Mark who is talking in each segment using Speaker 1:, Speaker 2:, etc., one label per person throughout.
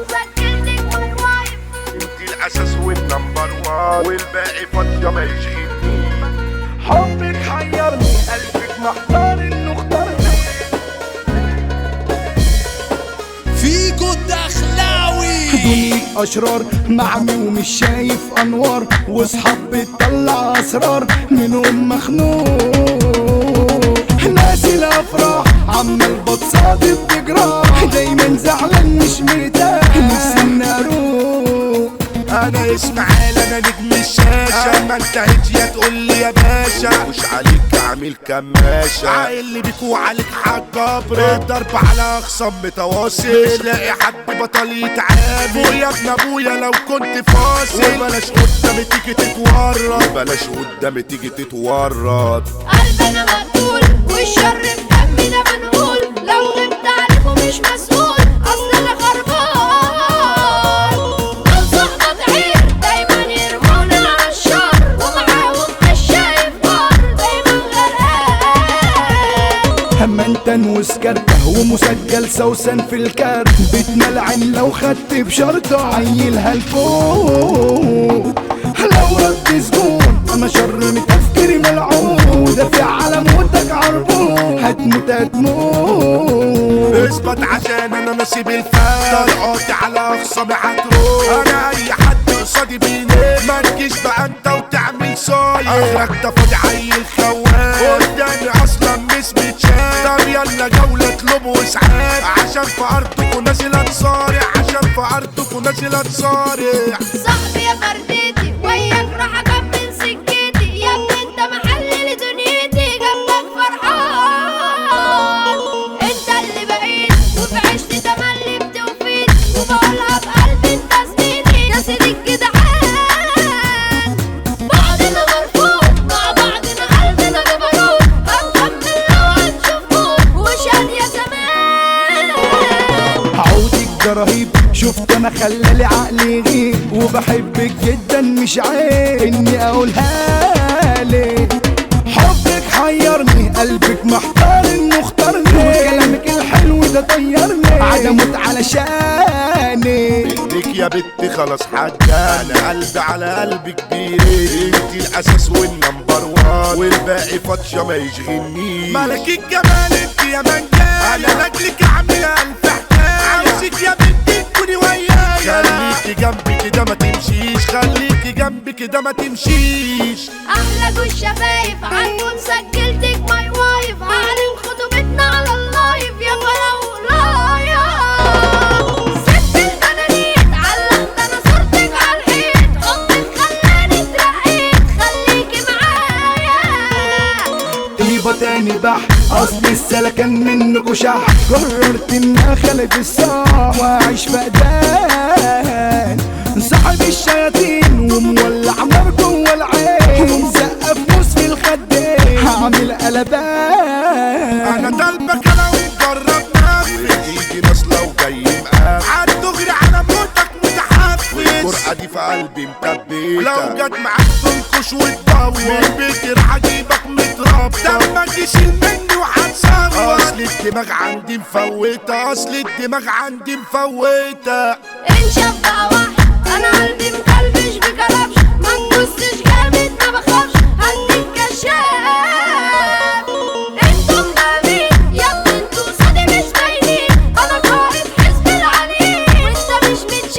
Speaker 1: هكون سجلتك ماي وايف.
Speaker 2: انت الاساس والنمبر وان والباقي فاضيه ما يشغلني. حبك حيرني قلبك محتار انه اختارني.
Speaker 3: فيجو الدخلاوي
Speaker 4: دنيا أشرار معمي ومش شايف أنوار، وصحاب بتطلع أسرار منهم مخنوق. ناسي الأفراح عمال بتصادف بجراح، دايما زعلان مش مرتاح نفسي إني أروق.
Speaker 2: انا اسماعيل انا نجم الشاشه، ما انتهيتش يا تقول لي يا باشا. مش عليك عامل كماشه، عايل بيك وعليك حجبر. الضرب على اخصام متواصل، مش لاقي حد بطل يتعامل. يا ابن ابويا لو كنت فاصل، وبلاش قدامي تيجي تتورط. بلاش قدامي تيجي تتورط.
Speaker 1: قلبنا مقتول والشر في دمنا بنقول، لو غبت عليكم مش مسؤول اصل انا خربان. دول صحبة عير دايما يرمونا على الشر، ومعاهم مش شايف نار دايما غرقان.
Speaker 4: همنتن وسكرته ومسجل سوسن في الكارت، بتملعن لو خدت بشرطة عيلها لفوق. لو رد سجون انا شر من تفكيري ملعون، دافع على موتك عربون هتموت هتموت.
Speaker 2: اثبت عشان انا نصيب الفات، طلعاتي على اخصامي هتروح. انا اي حد قصادي بينام، ما تجيش بقى انت وتعمل صايع. اخرك ده فاضي عيل خوان، قدامي اصلا مش متشاف. طب يلا جولة اطلب واسعاف، عشان في ارضكوا نازل اتصارع. عشان في ارضكوا نازل اتصارع.
Speaker 1: صاحبي يا فردتي وياك راح اكمل سكتي، يا ابني انت محلل دنيتي جنبك فرحان. انت اللي بقيت وفي عشتي تملي بتوفيت، وبقولها بقلبي انت سنيني يا سيدي الجدعان. بعضنا مرفوض مع بعضنا قلبنا جبروت، هنكمل لو هنشوف موت وشان يا زمان.
Speaker 4: عودك ده رهيب شفت انا خلالي عقلي يغيب، وبحبك جدا مش عيب اني اقولها لك. حبك حيرني قلبك محتار انه اختارني، وكلامك الحلو ده طيرني عدمت علشاني.
Speaker 2: ليك يا بنتي خلاص حجانة، قلبي على قلبي كبير. انتي الاساس والنمبر وان والباقي فاطشة ما يشغلنيش. ملك الجمال انتي يا منجان، انا لاجلك عامل الف حكاية. عاوزك يا بنتي تكوني ويايا، خليكي جنبي كده ما تمشيش. خليكي جنبي كده ما تمشيش.
Speaker 1: احلى جوز شفايف هكون سجلتك ماي وايف، هعلن خطوبتنا على اللايف يا فراولايا. ست البنانيت علقت انا صورتك على الحيط، حبك خلاني اترقيت خليكي معايا.
Speaker 4: طيبة تاني بح اصل السلكان منكوا شح، قررت ان اخلد الصح واعيش فقدان. صاحب الشياطين ومولع نار جوه العين، ومزقف موس في الخدين هعمل قلبان.
Speaker 2: انا طالبك انا ومجرب نفسي، ايدي نصلة وجاي مقام. عالدغري على موتك متحفز، الجرأة دي في قلبي مثبتة. لو جت معاك تنكش وتدور، من بيتي راح اجيبك متربط. دمك يشيل مني وهتصور، اصل الدماغ عندي مفوتة. اصل الدماغ عندي مفوتة.
Speaker 1: ان شبع واحد انا قلبي مكلبش بكلبش، ما تبصش جامد ما بخافش هديك كشاف. انتم مين يا ابني انتوا قصادي مش باينين، انا قائد حزب العنين وانت مش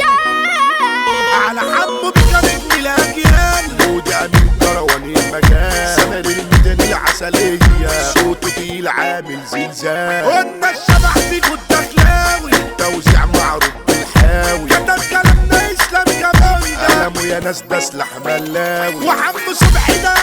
Speaker 1: متشاف.
Speaker 2: على حمو بكامل الاجيال، ودي امين كرواني المجال. سمر الميداني العسلية، صوته تقيل عامل زلزال. قلنا الشبح فيكوا الدخلاوي، توزيع معروف بالحاوي. كتب كلامنا اسلام كمان، قلمه يا ناس ده سلاح ملاوي. وحمو صبحي ده